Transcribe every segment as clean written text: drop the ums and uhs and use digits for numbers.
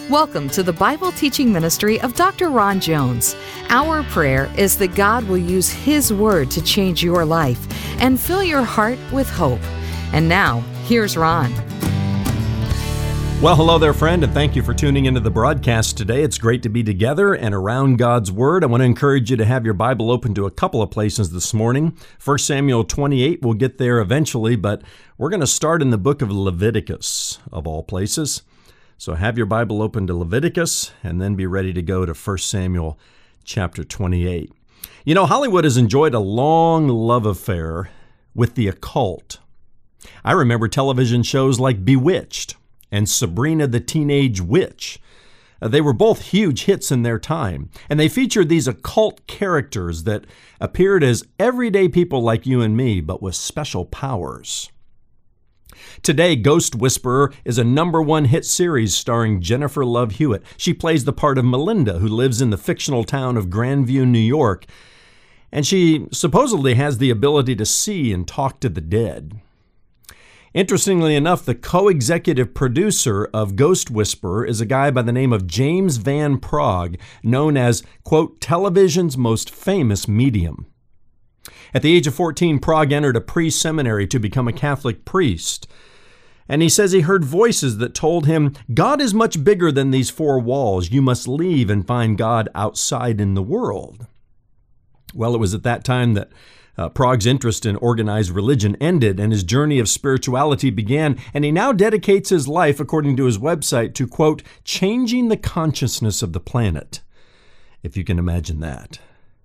Welcome to the Bible teaching ministry of Dr. Ron Jones. Our prayer is that God will use His Word to change your life and fill your heart with hope. And now, here's Ron. Well, hello there, friend, and thank you for tuning into the broadcast today. It's great to be together and around God's Word. I want to encourage you to have your Bible open to a couple of places this morning. 1 Samuel 28, we'll get there eventually, but we're going to start in the book of Leviticus, of all places. So have your Bible open to Leviticus and then be ready to go to 1 Samuel chapter 28. You know, Hollywood has enjoyed a long love affair with the occult. I remember television shows like Bewitched and Sabrina the Teenage Witch. They were both huge hits in their time, and they featured these occult characters that appeared as everyday people like you and me, but with special powers. Today, Ghost Whisperer is a #1 hit series starring Jennifer Love Hewitt. She plays the part of Melinda, who lives in the fictional town of Grandview, New York, and she supposedly has the ability to see and talk to the dead. Interestingly enough, the co-executive producer of Ghost Whisperer is a guy by the name of James Van Praagh, known as, quote, television's most famous medium. At the age of 14, Praagh entered a pre-seminary to become a Catholic priest. And he says he heard voices that told him, God is much bigger than these four walls. You must leave and find God outside in the world. Well, it was at that time that Praagh's interest in organized religion ended and his journey of spirituality began, and he now dedicates his life, according to his website, to, quote, changing the consciousness of the planet, if you can imagine that.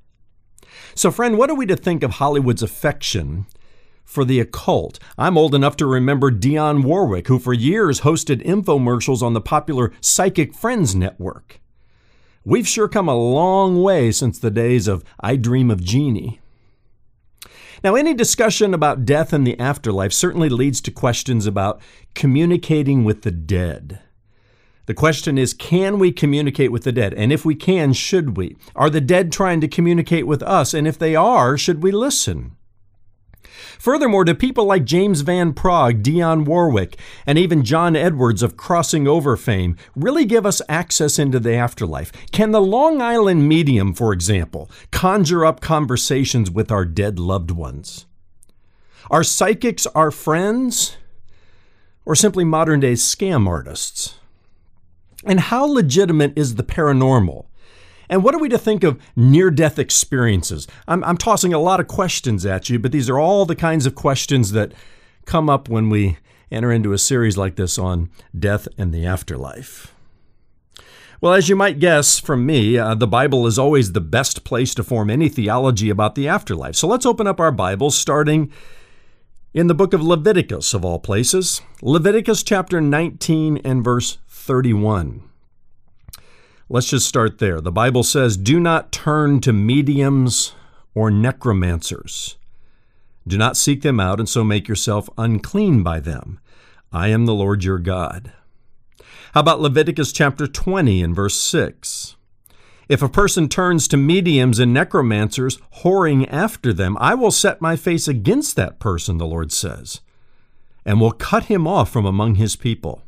So, friend, what are we to think of Hollywood's affection for the occult? I'm old enough to remember Dionne Warwick, who for years hosted infomercials on the popular Psychic Friends network. We've sure come a long way since the days of I Dream of Jeannie. Now, any discussion about death and the afterlife certainly leads to questions about communicating with the dead. The question is, can we communicate with the dead? And if we can, should we? Are the dead trying to communicate with us? And if they are, should we listen? Furthermore, do people like James Van Praagh, Dionne Warwick, and even John Edwards of Crossing Over fame really give us access into the afterlife? Can the Long Island medium, for example, conjure up conversations with our dead loved ones? Are psychics our friends, or simply modern-day scam artists? And how legitimate is the paranormal? And what are we to think of near-death experiences? I'm tossing a lot of questions at you, but these are all the kinds of questions that come up when we enter into a series like this on death and the afterlife. Well, as you might guess from me, the Bible is always the best place to form any theology about the afterlife. So let's open up our Bibles, starting in the book of Leviticus, of all places. Leviticus chapter 19 and verse 31. Let's just start there. The Bible says, do not turn to mediums or necromancers. Do not seek them out and so make yourself unclean by them. I am the Lord your God. How about Leviticus chapter 20 and verse 6? If a person turns to mediums and necromancers, whoring after them, I will set my face against that person, the Lord says, and will cut him off from among his people.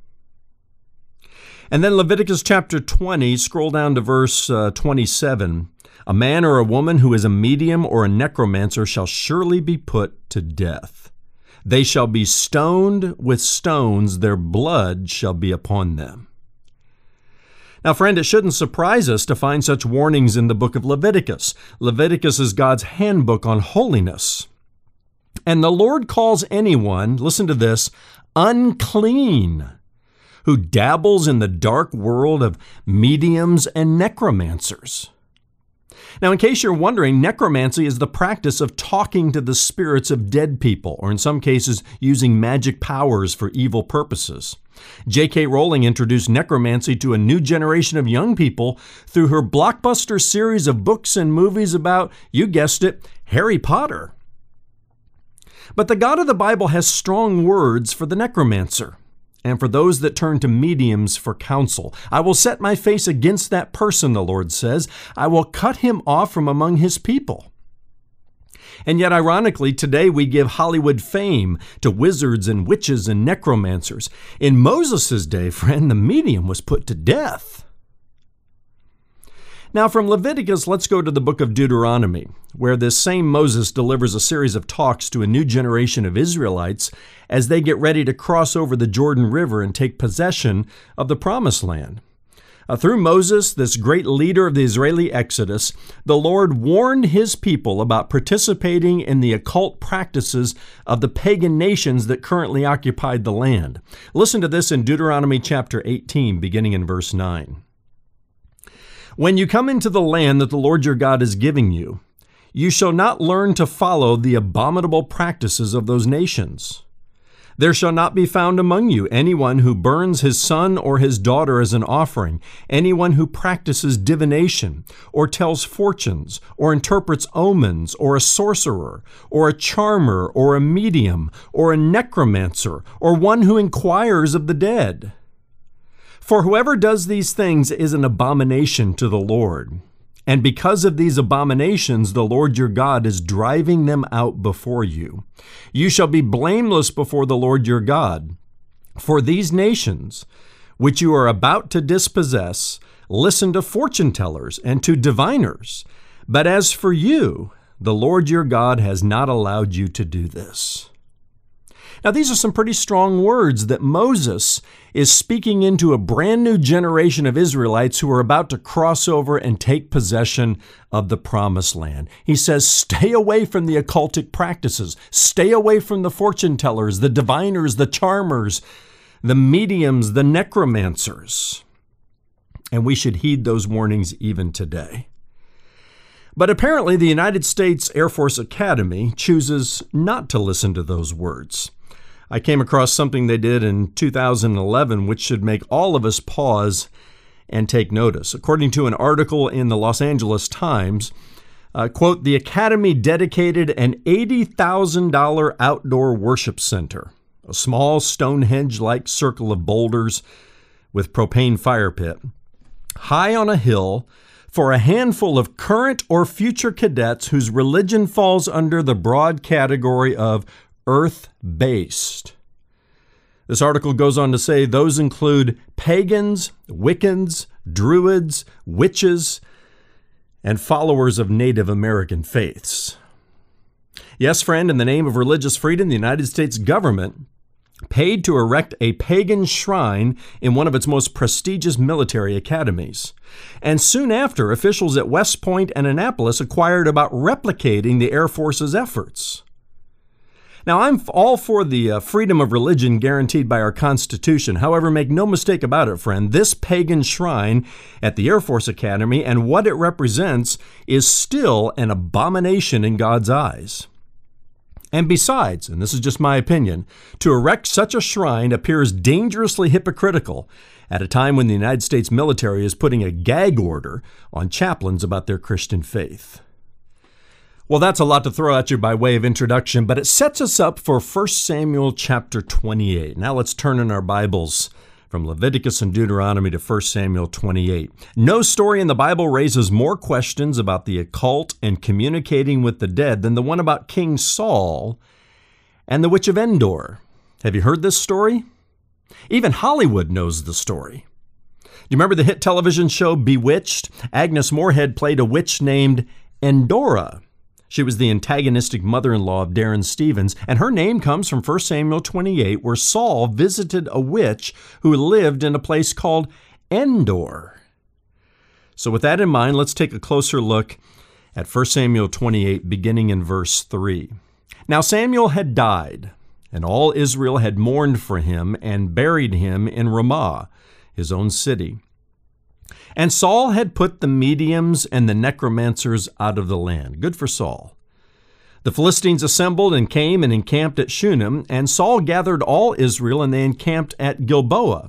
And then Leviticus chapter 20, scroll down to verse 27. A man or a woman who is a medium or a necromancer shall surely be put to death. They shall be stoned with stones, their blood shall be upon them. Now, friend, it shouldn't surprise us to find such warnings in the book of Leviticus. Leviticus is God's handbook on holiness. And the Lord calls anyone, listen to this, unclean, who dabbles in the dark world of mediums and necromancers. Now, in case you're wondering, necromancy is the practice of talking to the spirits of dead people, or in some cases, using magic powers for evil purposes. J.K. Rowling introduced necromancy to a new generation of young people through her blockbuster series of books and movies about, you guessed it, Harry Potter. But the God of the Bible has strong words for the necromancer and for those that turn to mediums for counsel. I will set my face against that person, the Lord says. I will cut him off from among his people. And yet, ironically, today we give Hollywood fame to wizards and witches and necromancers. In Moses' day, friend, the medium was put to death. Now, from Leviticus, let's go to the book of Deuteronomy, where this same Moses delivers a series of talks to a new generation of Israelites as they get ready to cross over the Jordan River and take possession of the Promised Land. Through Moses, this great leader of the Israeli Exodus, the Lord warned his people about participating in the occult practices of the pagan nations that currently occupied the land. Listen to this in Deuteronomy chapter 18, beginning in verse 9. When you come into the land that the Lord your God is giving you, you shall not learn to follow the abominable practices of those nations. There shall not be found among you anyone who burns his son or his daughter as an offering, anyone who practices divination, or tells fortunes, or interprets omens, or a sorcerer, or a charmer, or a medium, or a necromancer, or one who inquires of the dead. For whoever does these things is an abomination to the Lord. And because of these abominations, the Lord your God is driving them out before you. You shall be blameless before the Lord your God. For these nations, which you are about to dispossess, listen to fortune tellers and to diviners. But as for you, the Lord your God has not allowed you to do this. Now, these are some pretty strong words that Moses is speaking into a brand new generation of Israelites who are about to cross over and take possession of the Promised Land. He says, stay away from the occultic practices. Stay away from the fortune tellers, the diviners, the charmers, the mediums, the necromancers. And we should heed those warnings even today. But apparently, the United States Air Force Academy chooses not to listen to those words. I came across something they did in 2011 which should make all of us pause and take notice. According to an article in the Los Angeles Times, quote, the Academy dedicated an $80,000 outdoor worship center, a small Stonehenge-like circle of boulders with propane fire pit, high on a hill for a handful of current or future cadets whose religion falls under the broad category of earth-based. This article goes on to say those include pagans, Wiccans, Druids, witches, and followers of Native American faiths. Yes, friend, in the name of religious freedom, the United States government paid to erect a pagan shrine in one of its most prestigious military academies. And soon after, officials at West Point and Annapolis acquired about replicating the Air Force's efforts. Now, I'm all for the freedom of religion guaranteed by our Constitution. However, make no mistake about it, friend, this pagan shrine at the Air Force Academy and what it represents is still an abomination in God's eyes. And besides, and this is just my opinion, to erect such a shrine appears dangerously hypocritical at a time when the United States military is putting a gag order on chaplains about their Christian faith. Well, that's a lot to throw at you by way of introduction, but it sets us up for 1 Samuel chapter 28. Now let's turn in our Bibles from Leviticus and Deuteronomy to 1 Samuel 28. No story in the Bible raises more questions about the occult and communicating with the dead than the one about King Saul and the Witch of Endor. Have you heard this story? Even Hollywood knows the story. Do you remember the hit television show Bewitched? Agnes Moorehead played a witch named Endora. She was the antagonistic mother-in-law of Darren Stevens, and her name comes from 1 Samuel 28, where Saul visited a witch who lived in a place called Endor. So with that in mind, let's take a closer look at 1 Samuel 28, beginning in verse 3. Now Samuel had died, and all Israel had mourned for him and buried him in Ramah, his own city. And Saul had put the mediums and the necromancers out of the land. Good for Saul. The Philistines assembled and came and encamped at Shunem, and Saul gathered all Israel, and they encamped at Gilboa.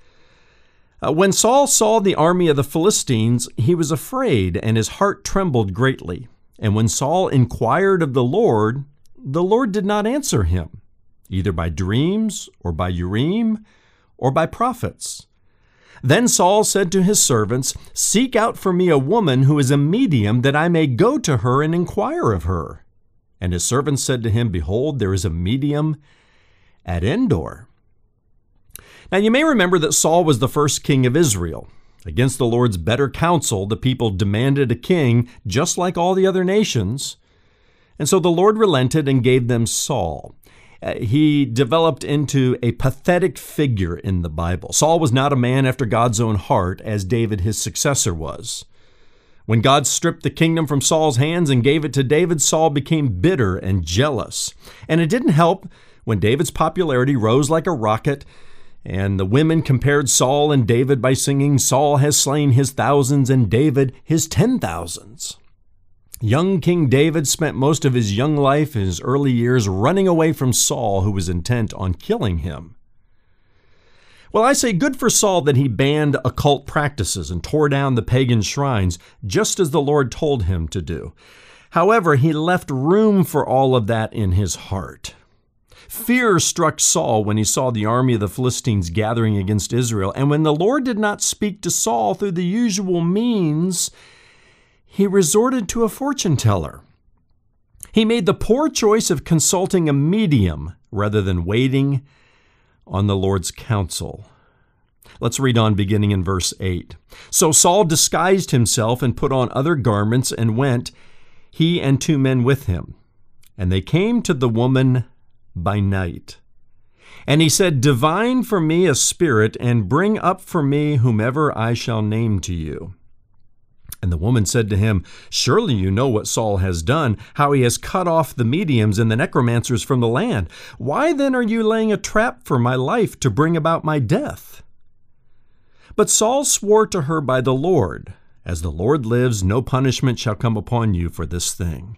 When Saul saw the army of the Philistines, he was afraid, and his heart trembled greatly. And when Saul inquired of the Lord did not answer him, either by dreams or by Urim or by prophets. Then Saul said to his servants, "Seek out for me a woman who is a medium, that I may go to her and inquire of her." And his servants said to him, Behold, there is a medium at Endor. Now you may remember that Saul was the first king of Israel. Against the Lord's better counsel, the people demanded a king just like all the other nations. And so the Lord relented and gave them Saul. He developed into a pathetic figure in the Bible. Saul was not a man after God's own heart, as David, his successor, was. When God stripped the kingdom from Saul's hands and gave it to David, Saul became bitter and jealous. And it didn't help when David's popularity rose like a rocket, and the women compared Saul and David by singing, Saul has slain his thousands and David his 10,000s. Young King David spent most of his young life, his early years, running away from Saul, who was intent on killing him. Well, I say good for Saul that he banned occult practices and tore down the pagan shrines, just as the Lord told him to do. However, he left room for all of that in his heart. Fear struck Saul when he saw the army of the Philistines gathering against Israel, and when the Lord did not speak to Saul through the usual means, he resorted to a fortune teller. He made the poor choice of consulting a medium rather than waiting on the Lord's counsel. Let's read on beginning in verse 8. So Saul disguised himself and put on other garments and went, he and 2 men with him. And they came to the woman by night. And he said, Divine for me a spirit, and bring up for me whomever I shall name to you. And the woman said to him, Surely you know what Saul has done, how he has cut off the mediums and the necromancers from the land. Why then are you laying a trap for my life to bring about my death? But Saul swore to her by the Lord, As the Lord lives, no punishment shall come upon you for this thing.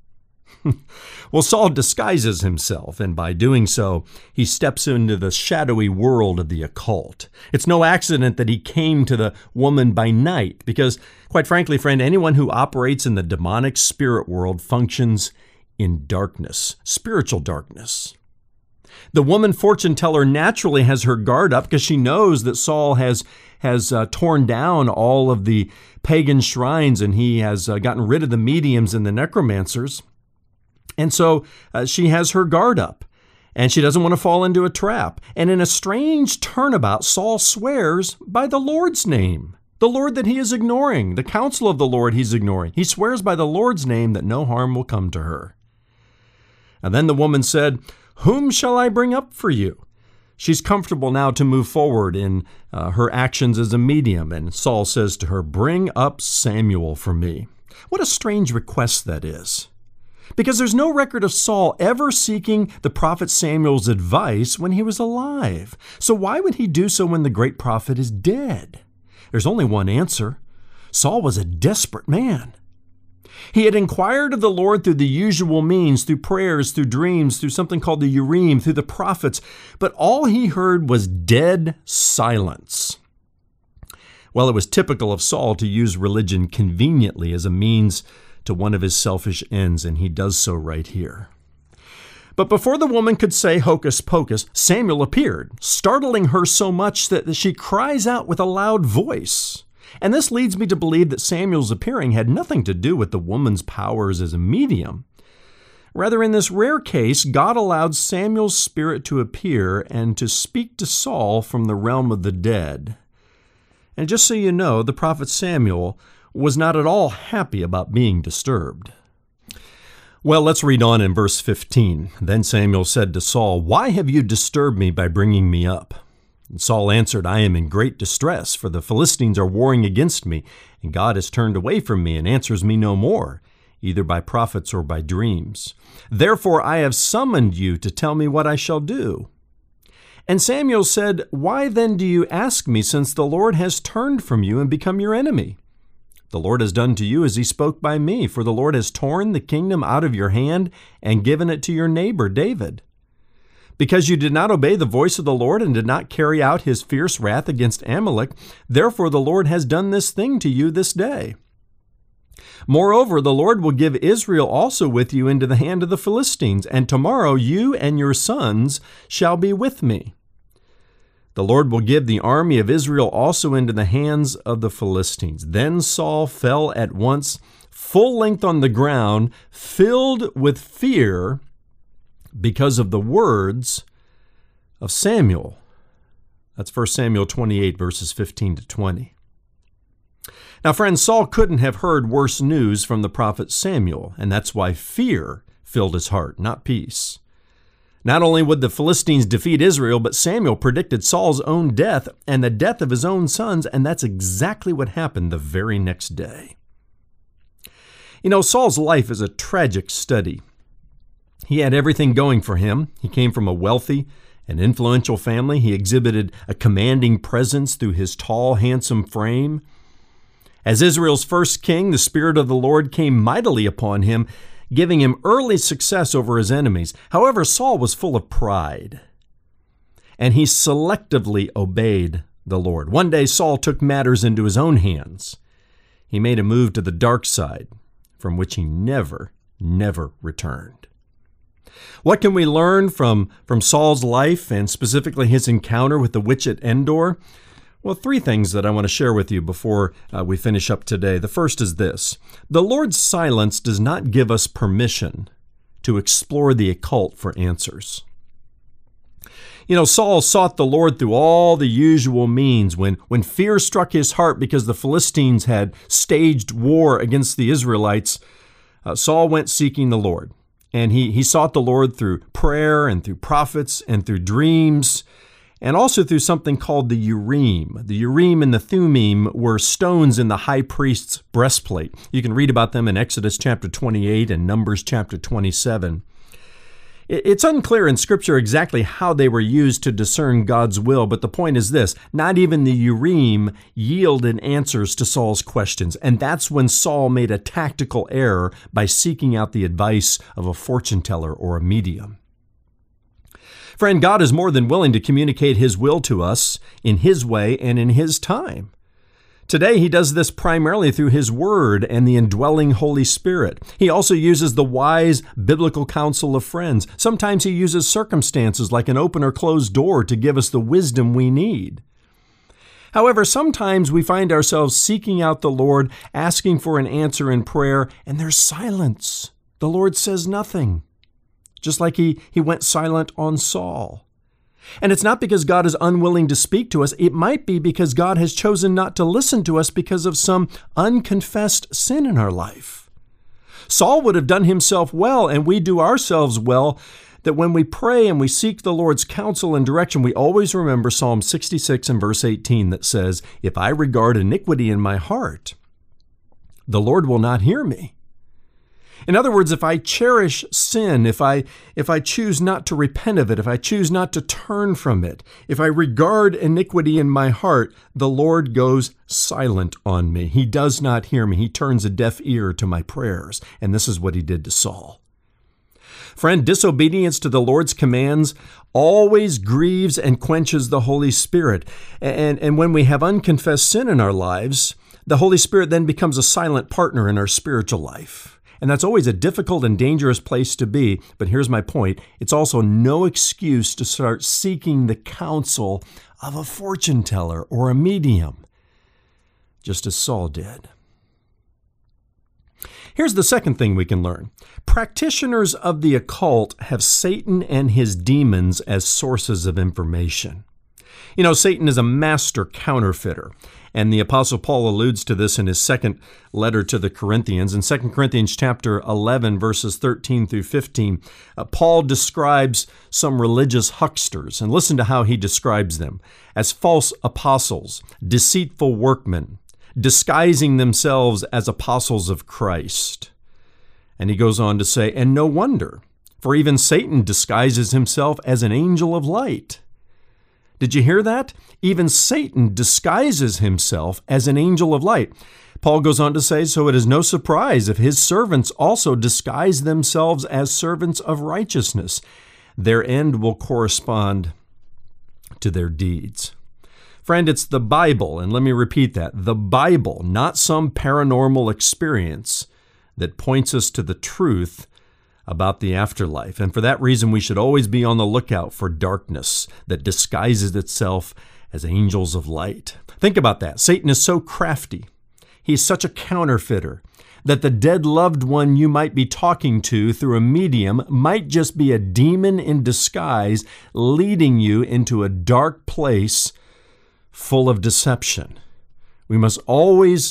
Well, Saul disguises himself, and by doing so, he steps into the shadowy world of the occult. It's no accident that he came to the woman by night, because, quite frankly, friend, anyone who operates in the demonic spirit world functions in darkness, spiritual darkness. The woman fortune teller naturally has her guard up because she knows that Saul has torn down all of the pagan shrines, and he has gotten rid of the mediums and the necromancers. And so she has her guard up, and she doesn't want to fall into a trap. And in a strange turnabout, Saul swears by the Lord's name, the Lord that he is ignoring, the counsel of the Lord he's ignoring. He swears by the Lord's name that no harm will come to her. And then the woman said, Whom shall I bring up for you? She's comfortable now to move forward in her actions as a medium. And Saul says to her, Bring up Samuel for me. What a strange request that is. Because there's no record of Saul ever seeking the prophet Samuel's advice when he was alive. So why would he do so when the great prophet is dead? There's only one answer. Saul was a desperate man. He had inquired of the Lord through the usual means, through prayers, through dreams, through something called the Urim, through the prophets, but all he heard was dead silence. Well, it was typical of Saul to use religion conveniently as a means to one of his selfish ends, and he does so right here. But before the woman could say hocus pocus, Samuel appeared, startling her so much that she cries out with a loud voice. And this leads me to believe that Samuel's appearing had nothing to do with the woman's powers as a medium. Rather, in this rare case, God allowed Samuel's spirit to appear and to speak to Saul from the realm of the dead. And just so you know, the prophet Samuel was not at all happy about being disturbed. Well, let's read on in verse 15. Then Samuel said to Saul, Why have you disturbed me by bringing me up? And Saul answered, I am in great distress, for the Philistines are warring against me, and God has turned away from me and answers me no more, either by prophets or by dreams. Therefore I have summoned you to tell me what I shall do. And Samuel said, Why then do you ask me, since the Lord has turned from you and become your enemy? The Lord has done to you as he spoke by me, for the Lord has torn the kingdom out of your hand and given it to your neighbor David. Because you did not obey the voice of the Lord and did not carry out his fierce wrath against Amalek, therefore the Lord has done this thing to you this day. Moreover, the Lord will give Israel also with you into the hand of the Philistines, and tomorrow you and your sons shall be with me. The Lord will give the army of Israel also into the hands of the Philistines. Then Saul fell at once full length on the ground, filled with fear because of the words of Samuel. That's 1 Samuel 28, verses 15 to 20. Now, friends, Saul couldn't have heard worse news from the prophet Samuel, and that's why fear filled his heart, not peace. Not only would the Philistines defeat Israel, but Samuel predicted Saul's own death and the death of his own sons, and that's exactly what happened the very next day. You know, Saul's life is a tragic study. He had everything going for him. He came from a wealthy and influential family. He exhibited a commanding presence through his tall, handsome frame. As Israel's first king, the Spirit of the Lord came mightily upon him, giving him early success over his enemies. However, Saul was full of pride, and he selectively obeyed the Lord. One day, Saul took matters into his own hands. He made a move to the dark side, from which he never returned. What can we learn from Saul's life, and specifically his encounter with the witch at Endor? Well, three things that I want to share with you before we finish up today. The first is this: the Lord's silence does not give us permission to explore the occult for answers. You know, Saul sought the Lord through all the usual means. When fear struck his heart because the Philistines had staged war against the Israelites, Saul went seeking the Lord. And he sought the Lord through prayer and through prophets and through dreams, and also through something called the Urim. The Urim and the Thummim were stones in the high priest's breastplate. You can read about them in Exodus chapter 28 and Numbers chapter 27. It's unclear in Scripture exactly how they were used to discern God's will, but the point is this: not even the Urim yielded answers to Saul's questions, and that's when Saul made a tactical error by seeking out the advice of a fortune teller or a medium. Friend, God is more than willing to communicate His will to us in His way and in His time. Today, He does this primarily through His Word and the indwelling Holy Spirit. He also uses the wise biblical counsel of friends. Sometimes He uses circumstances like an open or closed door to give us the wisdom we need. However, sometimes we find ourselves seeking out the Lord, asking for an answer in prayer, and there's silence. The Lord says nothing. Just like he went silent on Saul. And it's not because God is unwilling to speak to us. It might be because God has chosen not to listen to us because of some unconfessed sin in our life. Saul would have done himself well, and we do ourselves well, that when we pray and we seek the Lord's counsel and direction, we always remember Psalm 66 and verse 18 that says, "If I regard iniquity in my heart, the Lord will not hear me." In other words, if I cherish sin, if I choose not to repent of it, if I choose not to turn from it, if I regard iniquity in my heart, the Lord goes silent on me. He does not hear me. He turns a deaf ear to my prayers. And this is what He did to Saul. Friend, disobedience to the Lord's commands always grieves and quenches the Holy Spirit. And when we have unconfessed sin in our lives, the Holy Spirit then becomes a silent partner in our spiritual life. And that's always a difficult and dangerous place to be. But here's my point. It's also no excuse to start seeking the counsel of a fortune teller or a medium, just as Saul did. Here's the second thing we can learn. Practitioners of the occult have Satan and his demons as sources of information. You know, Satan is a master counterfeiter. And the Apostle Paul alludes to this in his second letter to the Corinthians. In 2 Corinthians chapter 11, verses 13 through 15, Paul describes some religious hucksters. And listen to how he describes them: as false apostles, deceitful workmen, disguising themselves as apostles of Christ. And he goes on to say, and no wonder, for even Satan disguises himself as an angel of light. Did you hear that? Even Satan disguises himself as an angel of light. Paul goes on to say, so it is no surprise if his servants also disguise themselves as servants of righteousness. Their end will correspond to their deeds. Friend, it's the Bible, and let me repeat that, the Bible, not some paranormal experience, that points us to the truth about the afterlife. And for that reason, we should always be on the lookout for darkness that disguises itself as angels of light. Think about that. Satan is so crafty. He's such a counterfeiter that the dead loved one you might be talking to through a medium might just be a demon in disguise leading you into a dark place full of deception. We must always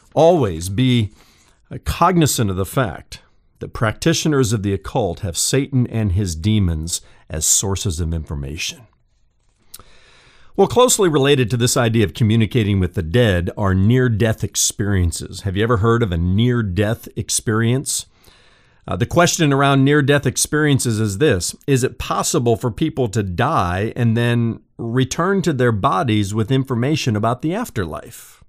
be cognizant of the fact that practitioners of the occult have Satan and his demons as sources of information. Well, closely related to this idea of communicating with the dead are near-death experiences. Have you ever heard of a near-death experience? The question around near-death experiences is this: is it possible for people to die and then return to their bodies with information about the afterlife?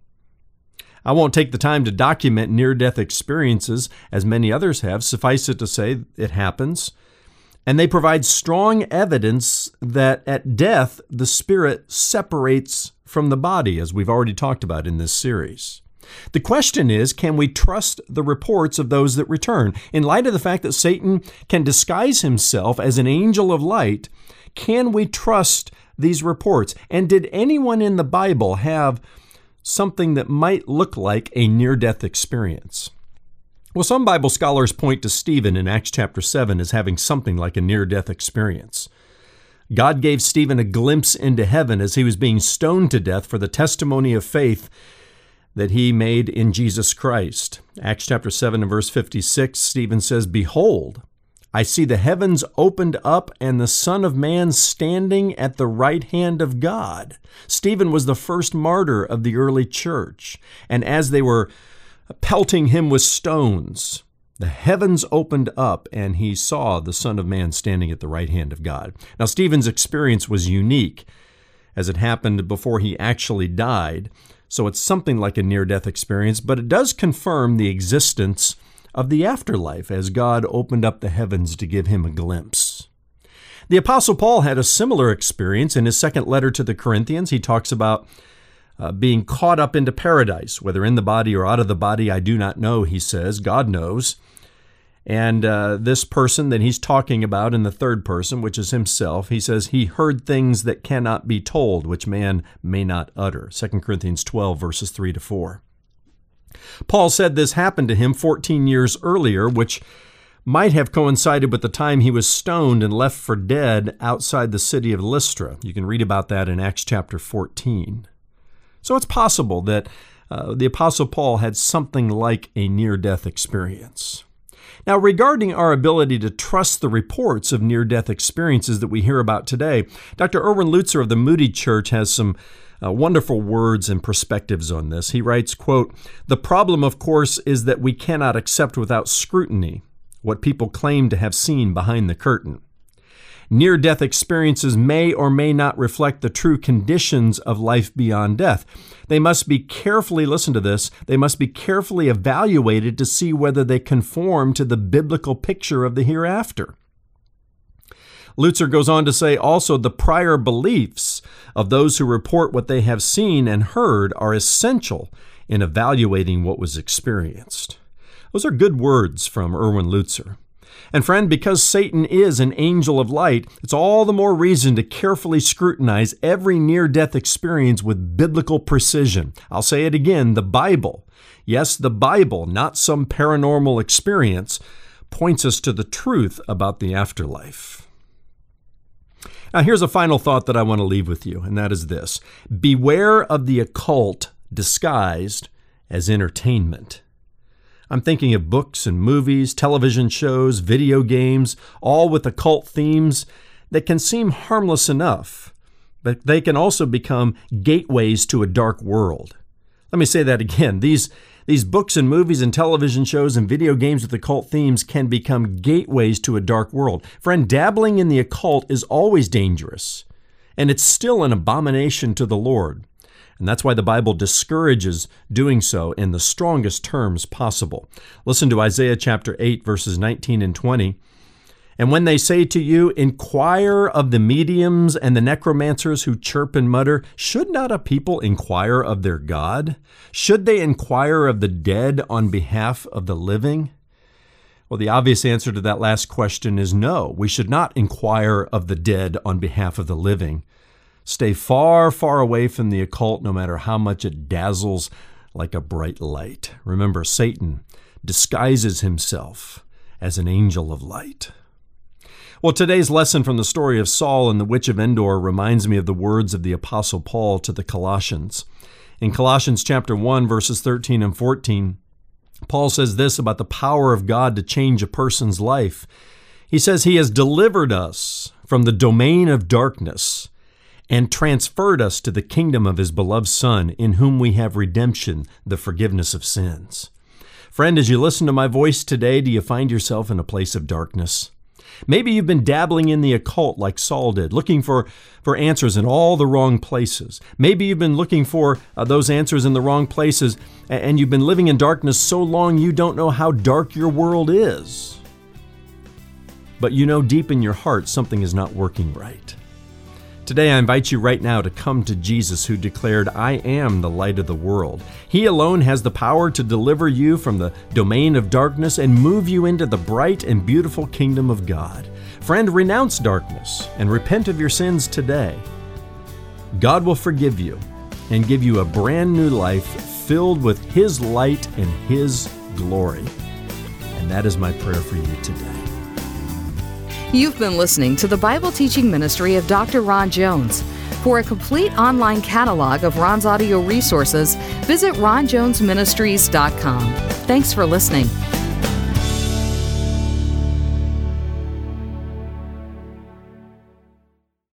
I won't take the time to document near-death experiences as many others have. Suffice it to say, it happens. And they provide strong evidence that at death, the spirit separates from the body, as we've already talked about in this series. The question is, can we trust the reports of those that return? In light of the fact that Satan can disguise himself as an angel of light, can we trust these reports? And did anyone in the Bible have something that might look like a near-death experience? Well, some Bible scholars point to Stephen in Acts chapter 7 as having something like a near-death experience. God gave Stephen a glimpse into heaven as he was being stoned to death for the testimony of faith that he made in Jesus Christ. Acts chapter 7 and verse 56, Stephen says, "Behold, I see the heavens opened up and the Son of Man standing at the right hand of God." Stephen was the first martyr of the early church, and as they were pelting him with stones, the heavens opened up and he saw the Son of Man standing at the right hand of God. Now, Stephen's experience was unique as it happened before he actually died, so it's something like a near-death experience, but it does confirm the existence of the afterlife as God opened up the heavens to give him a glimpse. The Apostle Paul had a similar experience in his second letter to the Corinthians. He talks about being caught up into paradise, whether in the body or out of the body, I do not know, he says. God knows. And this person that he's talking about in the third person, which is himself, he says he heard things that cannot be told, which man may not utter. 2 Corinthians 12, verses 3 to 4. Paul said this happened to him 14 years earlier, which might have coincided with the time he was stoned and left for dead outside the city of Lystra. You can read about that in Acts chapter 14. So it's possible that the Apostle Paul had something like a near-death experience. Now, regarding our ability to trust the reports of near-death experiences that we hear about today, Dr. Erwin Lutzer of the Moody Church has some wonderful words and perspectives on this. He writes, quote, "The problem, of course, is that we cannot accept without scrutiny what people claim to have seen behind the curtain. Near-death experiences may or may not reflect the true conditions of life beyond death. They must be carefully, listen to this, they must be carefully evaluated to see whether they conform to the biblical picture of the hereafter." Lutzer goes on to say also the prior beliefs of those who report what they have seen and heard are essential in evaluating what was experienced. Those are good words from Erwin Lutzer. And friend, because Satan is an angel of light, it's all the more reason to carefully scrutinize every near-death experience with biblical precision. I'll say it again, the Bible, yes, the Bible, not some paranormal experience, points us to the truth about the afterlife. Now, here's a final thought that I want to leave with you, and that is this: beware of the occult disguised as entertainment. I'm thinking of books and movies, television shows, video games, all with occult themes that can seem harmless enough, but they can also become gateways to a dark world. Let me say that again. These books and movies and television shows and video games with occult themes can become gateways to a dark world. Friend, dabbling in the occult is always dangerous, and it's still an abomination to the Lord. And that's why the Bible discourages doing so in the strongest terms possible. Listen to Isaiah chapter 8, verses 19 and 20. "And when they say to you, 'Inquire of the mediums and the necromancers who chirp and mutter,' should not a people inquire of their God? Should they inquire of the dead on behalf of the living?" Well, the obvious answer to that last question is no. We should not inquire of the dead on behalf of the living. Stay far, far away from the occult, no matter how much it dazzles like a bright light. Remember, Satan disguises himself as an angel of light. Well, today's lesson from the story of Saul and the witch of Endor reminds me of the words of the Apostle Paul to the Colossians. In Colossians chapter 1, verses 13 and 14, Paul says this about the power of God to change a person's life. He says, He has delivered us from the domain of darkness and transferred us to the kingdom of His beloved Son, in whom we have redemption, the forgiveness of sins. Friend, as you listen to my voice today, do you find yourself in a place of darkness? Maybe you've been dabbling in the occult like Saul did, looking for answers in all the wrong places. Maybe you've been looking for those answers in the wrong places, and you've been living in darkness so long you don't know how dark your world is. But you know deep in your heart something is not working right. Today I invite you right now to come to Jesus, who declared, I am the light of the world. He alone has the power to deliver you from the domain of darkness and move you into the bright and beautiful kingdom of God. Friend, renounce darkness and repent of your sins today. God will forgive you and give you a brand new life filled with His light and His glory. And that is my prayer for you today. You've been listening to the Bible teaching ministry of Dr. Ron Jones. For a complete online catalog of Ron's audio resources, visit ronjonesministries.com. Thanks for listening.